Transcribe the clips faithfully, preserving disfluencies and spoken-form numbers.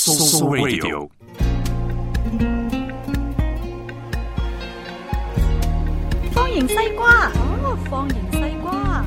So Radio。 方形西瓜，哦，方形西瓜，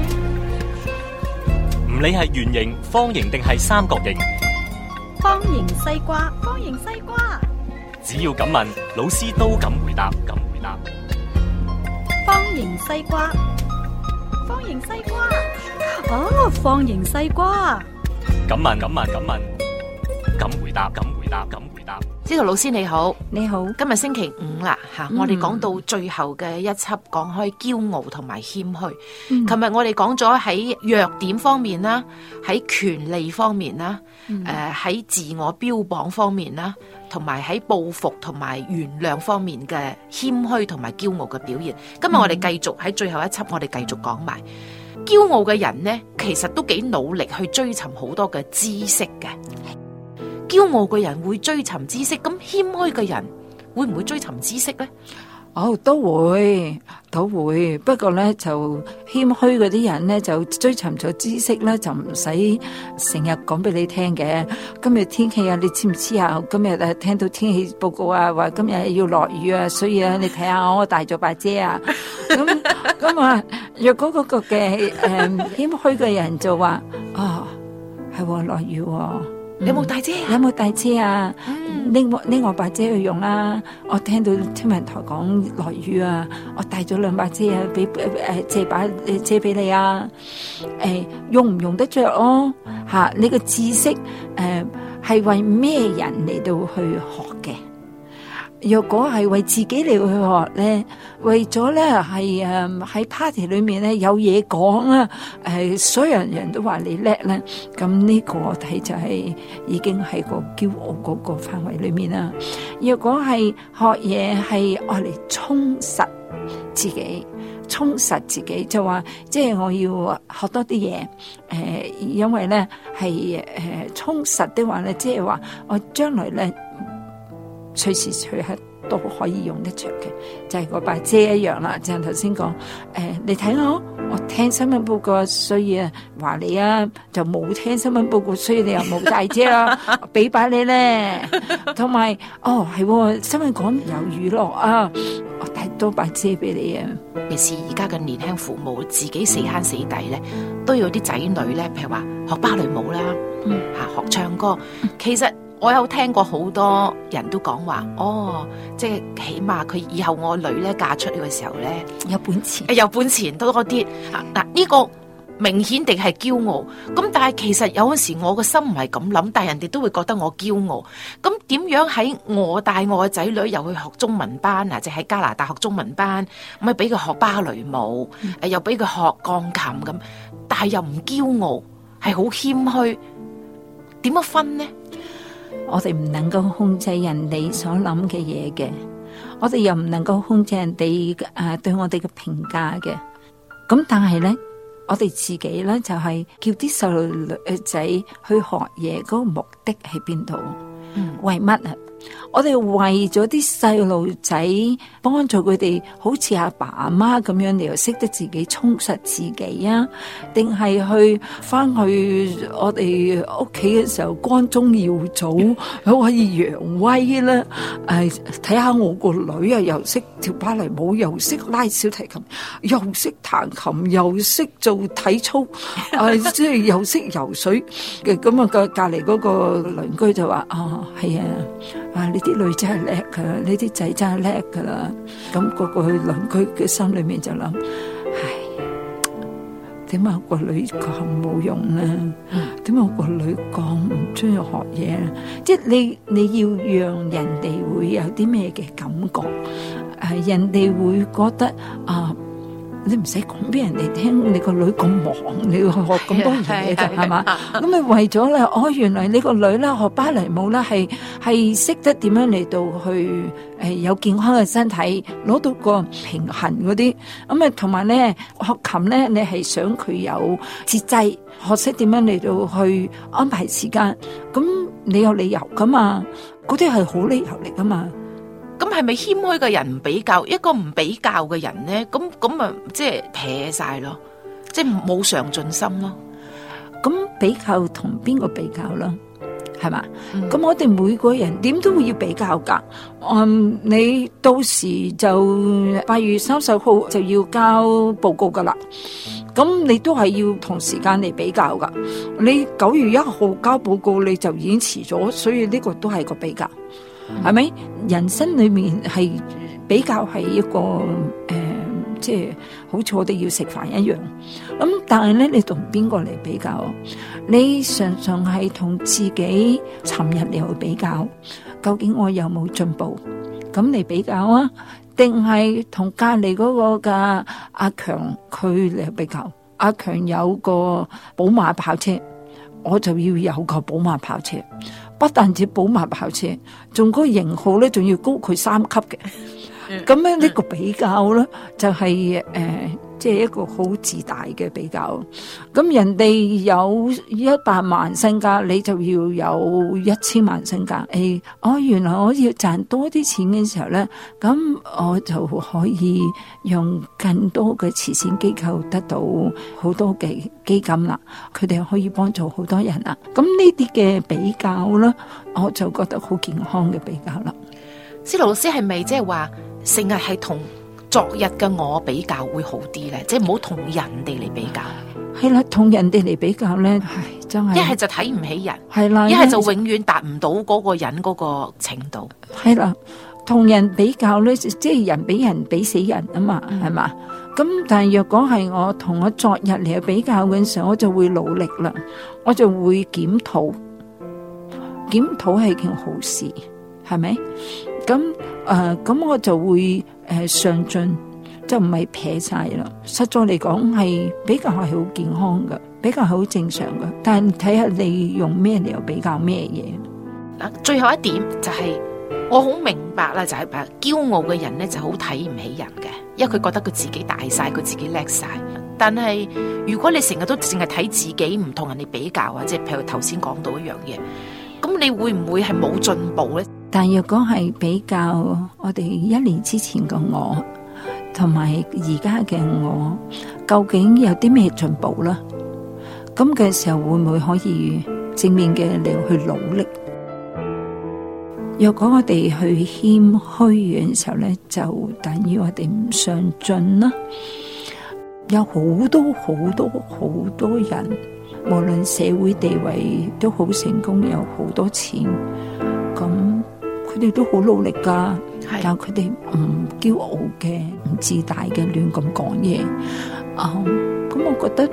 唔理係圓形、方形定係三角形， 方形西瓜，方形西瓜， 只要敢問，老師都敢回答，敢回答。 方形西瓜，方形西瓜，哦，方形西瓜， 敢問，敢問，敢問，敢回答，敢回答，敢回答。 知道老師你好， 你好， 今日星期五啦吓，嗯、我哋講到最後嘅一輯，講開驕傲同埋謙虛。琴日、嗯、我哋講咗喺弱點方面啦，喺權利方面啦，誒喺、嗯呃、自我標榜方面啦，同埋喺報復同埋原諒方面嘅謙虛同埋驕傲嘅表現。今日我哋繼續喺最後一輯，我哋繼續講埋驕傲嘅人呢，其實都幾努力去追尋好多嘅知識嘅。驕傲嘅人會追尋知識，咁謙虛嘅人會唔會追尋知識呢？ 哦，都會，都會。不過咧，就謙虛嗰啲人咧，就追尋咗知識咧，就唔使成日講俾你聽嘅。今日天氣啊，你知唔知啊？今日誒聽到天氣報告啊，話今日要落雨啊，所以啊，你睇下我帶咗把遮啊。咁咁啊，若果嗰個嘅誒謙虛嘅人就話，哦，係喎，落雨喎。 你有冇帶遮啊？ 有冇帶遮啊？拎我拎我把遮去用啦！我聽到天文台講落雨啊，我帶咗兩把遮啊，俾誒借把遮俾你啊！誒，用唔用得着哦？吓，你個知識誒係為咩人嚟到去學嘅？若果係為自己嚟去學咧，為咗咧係誒喺 party 裏面咧有嘢講啦，誒所有人都話你叻咧，咁呢個我睇就係已經係個驕傲嗰個範圍裏面啦。若果係學嘢係愛嚟充實自己，充實自己就話，即係我要學多啲嘢，誒，因為咧係誒充實的話咧，即係話我將來咧。隨時隨刻都可以用得着嘅，就係嗰把遮一樣啦。就係頭先講，誒、呃，你睇我，我聽新聞報告，所以啊，話你啊，就冇聽新聞報告，所以你又冇帶遮啦，俾把你咧。同埋，哦，係新聞講有娛樂啊，我帶多把遮俾你啊。 尤其是而家嘅年輕父母，自己死慳死抵咧，都有啲仔女咧，譬如話學芭蕾舞啦，嗯，吓學唱歌，其實。我有聽過好多人都講話，哦，即係起碼佢以後我女咧嫁出去嘅時候咧有本錢， 有本錢多啲。嗱，呢個明顯地係驕傲。咁但係其實有陣時我個心唔係咁諗，但係人哋都會覺得我驕傲。咁點樣喺我帶我嘅仔女又去學中文班啊？即係喺加拿大學中文班，咁咪俾佢學芭蕾舞，誒、嗯、又俾佢學鋼琴咁，但係又唔驕傲，係好謙虛，點樣分呢？ 我哋唔能夠控制人哋所諗嘅嘢嘅，我哋又唔能夠控制人哋誒、呃、對我哋嘅評價嘅。咁但係咧，我哋自己咧就係、是、叫啲細路仔去學嘢，嗰個目的喺邊度？嗯，為乜啊？我哋為咗啲細路仔幫助佢哋，好似阿爸阿媽咁樣，你又識得自己充實自己啊？定係去翻去我哋屋企嘅時候光宗耀祖，可以揚威啦？誒、哎，睇下我個女啊，又識跳芭蕾舞，又識拉小提琴，又識彈琴，又識做體操，誒、哎，即係又識游水嘅。咁啊，隔隔籬嗰個鄰居就話：哦，係啊。啊！呢啲女真係叻噶，呢啲仔真係叻噶啦。咁嗰個鄰居嘅心裏面就諗：唉，點解我個女咁冇用咧？點解我個女咁唔中意學嘢咧？即係你你要讓人哋會有啲咩嘅感覺？誒，人哋會覺得啊。你唔使講俾人哋聽，你個女咁忙，你要去學咁多嘢嘅係嘛？咁你為咗咧，哦，原來你個女咧學芭蕾舞咧係係識得點樣嚟到去誒有健康嘅身體，攞到個平衡嗰啲。咁啊，同埋咧學琴咧，你係想佢有節制，學識點樣嚟到去安排時間。咁你有理由噶嘛？嗰啲係好理由嚟噶嘛？ 咁係咪謙虛嘅人唔比較，一個唔比較嘅人咧？咁咁啊，即係撇晒咯，即係冇上進心咯。 咁比較同邊個比較咯？ 係嘛？咁、嗯、我哋每個人點都會要比較噶。嗯，你到時就八月三十號就要交報告噶啦。咁你都係要同時間嚟比較噶。你九月一號交報告你就已經遲咗，所以呢個都係個比較，係咪、嗯？人生裏面係比較係一個誒。呃即係好似我哋要食飯一樣，咁但係咧，你同邊個嚟比較？你常常係同自己尋日嚟去比較，究竟我有冇進步？咁嚟比較啊？定係同隔籬嗰個嘅阿強佢嚟比較？阿強有個寶馬跑車，我就要有個寶馬跑車，不但止寶馬跑車，仲嗰個型號咧，仲要高佢三級嘅。咁咧呢個比較咧就係、是、誒，即、呃、係、就是、一個好自大嘅比較。咁人哋有一百萬身家，你就要有一千萬身家。誒、哎，哦，原來我要賺多啲錢嘅時候咧，咁我就可以用更多嘅慈善機構得到好多嘅基金啦。佢哋可以幫助好多人啦。咁呢啲嘅比較咧，我就覺得好健康嘅比較啦。 司徒老師係咪即係話成日係同昨日嘅我比較會好啲咧？即係唔好同人哋嚟比較。 係啦，同人哋嚟比較咧，係真係一係就睇唔起人， 係啦， 一係就永遠達唔到嗰個人嗰個程度。 係啦，同人比較咧，即係人比人比死人啊嘛，係嘛、嗯？咁但係若果係我同我昨日嚟比較嘅時候，我就會努力啦，我就會檢討，檢討係件好事，係咪？咁誒，咁、呃、我就會誒、呃、上進，就唔係撇晒啦。實在嚟講係比較係好健康嘅，比較係好正常嘅。但係睇下你用咩嚟又比較咩嘢。 嗱，最後一點就係、是、我好明白啦，就係話驕傲嘅人咧就好睇唔起人嘅，因為佢覺得佢自己大晒，佢自己叻晒。但係如果你成日都淨係睇自己，唔同人哋比較啊，即係譬如頭先講到一樣嘢，咁你會唔會係冇進步咧？ 但若果係比較我哋一年之前嘅我，同埋而家嘅我，究竟有啲咩進步啦？咁嘅時候會唔會可以正面嘅嚟去努力？若果我哋去謙虛嘅時候咧，就等於我哋唔上進啦。有好多好多好多人，無論社會地位都好成功，有好多錢，咁。佢哋都好努力噶，是但佢哋唔驕傲嘅，唔自大嘅，亂咁講嘢。啊、嗯，咁我覺得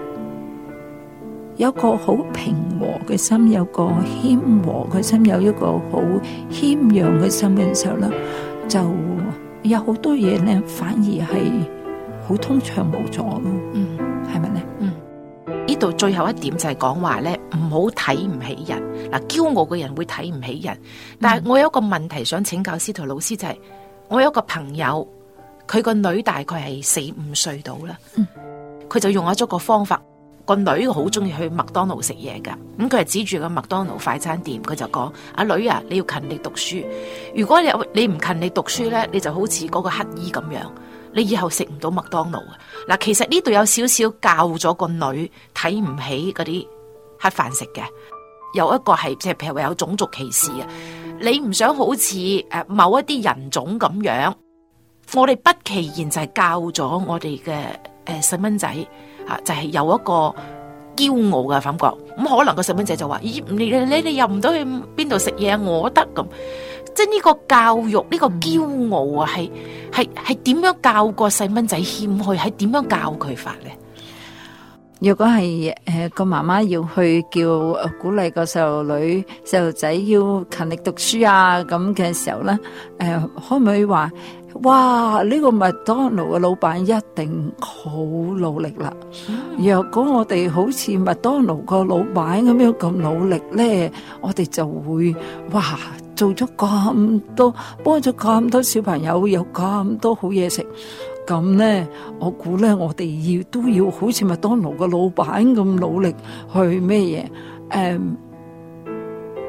有個好平和嘅心，有個謙和嘅心，有一個好謙讓嘅心嘅時候咧，就有好多嘢咧，反而係好通暢無阻咯。嗯，係咪咧？嗯。 呢度最後一點就係講話咧，唔好睇唔起人。嗱，驕傲嘅人會睇唔起人。但係我有一個問題想請教司徒老師，就係、是、我有一個朋友，佢個女大概係四五歲到啦。佢、嗯、就用咗個方法，個女好中意去麥當勞食嘢噶。咁佢係指住個麥當勞快餐店，佢就講：阿女啊，你要勤力讀書。如果你你唔勤力讀書咧，你就好似嗰個乞兒咁樣。你以後食唔到麥當勞啊！嗱，其實呢度有少少教咗個女睇唔起嗰啲乞飯食嘅，有一個係即係譬如話有種族歧視啊！你唔想好似誒某一啲人種咁樣，我哋不其然就係教咗我哋嘅誒細蚊仔吓，就係、是、有一個驕傲嘅感覺。咁可能個細蚊仔就話：咦，你你你你入唔到去邊度食嘢啊？我得咁。即係呢個教育，呢、呢個驕傲啊，係係係點樣教個細蚊仔謙虛？係點樣教佢法咧？ 如果係誒個媽媽要去叫鼓勵個細路女、細路仔要勤力讀書啊咁嘅時候咧，誒、呃、可唔可以話？哇！呢、這個麥當勞嘅老闆一定好努力啦。嗯、若果我哋好似麥當勞個老闆咁樣咁努力咧，我哋就會哇做咗咁多，幫咗咁多小朋友有咁多好嘢食。咁咧，我估咧，我哋要都要好似麥當勞個老闆咁努力去咩嘢？誒、嗯，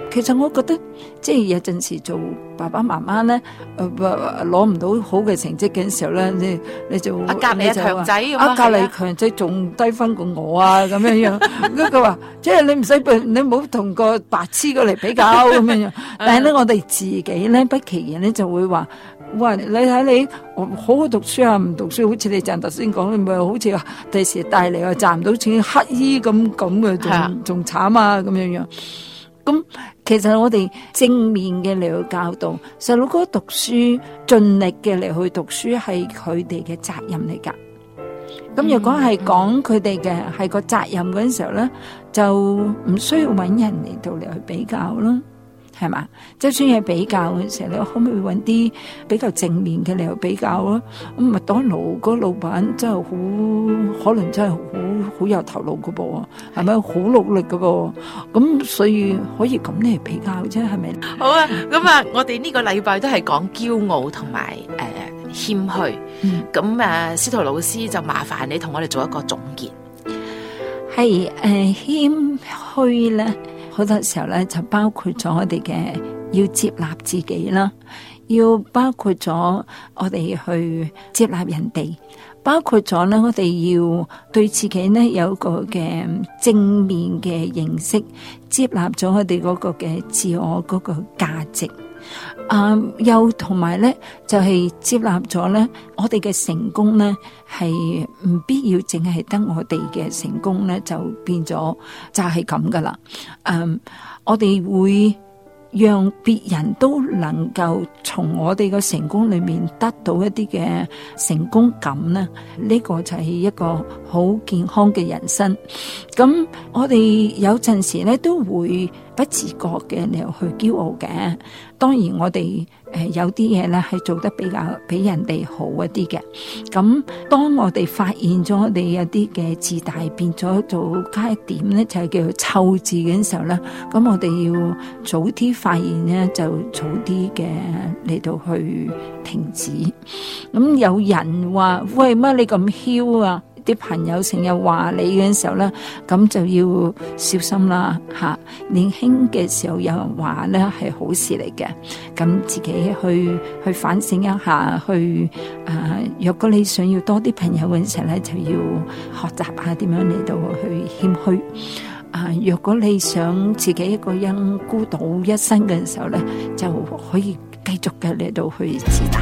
其實我覺得，即係有陣時做爸爸媽媽咧，誒攞唔到好嘅成績嘅時候咧，你你就阿隔離強仔咁啊，隔離強仔仲低分過我啊，咁樣樣。咁佢話，即係你唔使你唔好同個白痴過嚟比較咁樣樣。但係咧，我哋自己咧不其然咧就會話。哇！你睇你好好讀書啊，唔讀書好似你鄭頭先講，你咪好似話第時帶嚟又賺唔到錢，乞衣咁咁嘅，仲仲慘啊咁樣樣。咁其實我哋正面嘅嚟去教導細路哥讀書，盡力嘅嚟去讀書係佢哋嘅責任嚟㗎。咁如果係講佢哋嘅係個責任嗰陣時候咧，就唔需要揾人嚟到嚟去比較咯。係嘛？就算係比較嘅時候，你可唔可以揾啲比較正面嘅嚟去比較咯？咁麥當勞嗰老闆真係好，可能真係好好有頭腦噶噃，係咪好努力噶噃？咁所以可以咁嚟比較啫，係咪？ 好啊，咁啊，我哋呢個禮拜都係講驕傲同埋誒謙虛。咁誒，司徒老師就麻煩你同我哋做一個總結。 係誒謙虛咧。好多時候咧，就包括咗我哋嘅要接納自己啦，要包括咗我哋去接納人哋，包括咗咧我哋要對自己咧有一個嘅正面嘅認識，接納咗我哋嗰個嘅自我嗰個價值。啊，又同埋咧，就係、是、接納咗咧，我哋嘅成功咧，係唔必要淨係得我哋嘅成功咧，就變咗就係咁噶啦。嗯，我哋會讓別人都能夠從我哋嘅成功裏面得到一啲嘅成功感咧，呢、這個就係一個好健康嘅人生。咁我哋有陣時咧都會不自覺嘅你又去驕傲嘅。當然我哋誒、呃、有啲嘢咧係做得比較比人哋好一啲嘅。咁當我哋發現咗我哋有啲嘅自大變咗做加一點咧，就係、是、叫做臭字嘅時候咧，咁我哋要早啲發現咧，就早啲嘅嚟到去停止。咁有人話：喂，乜你咁囂啊？啲朋友成日話你嘅時候咧，咁就要小心啦吓。年輕嘅時候有人話咧係好事嚟嘅，咁自己去去反省一下，去誒、呃，若果你想要多啲朋友嘅時候咧，就要學習下點樣嚟到去謙虛。啊、呃，若果你想自己一個人孤獨一生嘅時候咧，就可以繼續嘅嚟到去自大。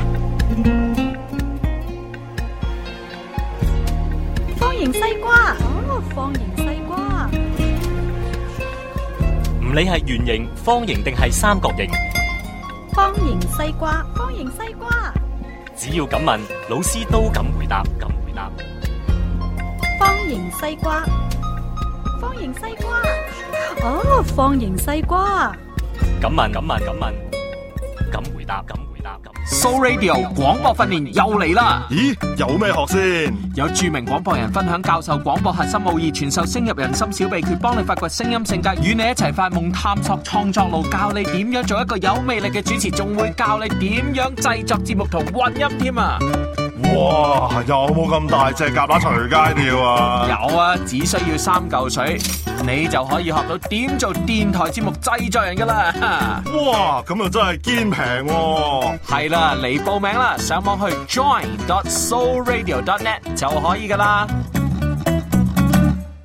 方形西瓜，哦，方形西瓜， 唔理係圓形、方形定係三角形， 方形西瓜，方形西瓜， 只要敢問，老師都敢回答，敢回答。 方形西瓜，方形西瓜，哦，方形西瓜， 敢問，敢問，敢問，敢回答，敢回答，敢。 So Radio 廣播訓練又嚟啦！ 咦，有咩學先？ 有著名廣播人分享教授廣播核心奧義，傳授聲入人心小秘訣，幫你發掘聲音性格，與你一齊發夢探索創作路，教你點樣做一個有魅力嘅主持，仲會教你點樣製作節目同混音添啊！ 哇，有冇咁大隻蛤乸隨街跳啊？ 有啊，只需要三嚿水，你就可以學到點做電台節目製作人噶啦！ 哇，咁啊真係堅平喎！ 係啦，嚟報名啦，上網去 join dot soul radio dot net 就可以噶啦。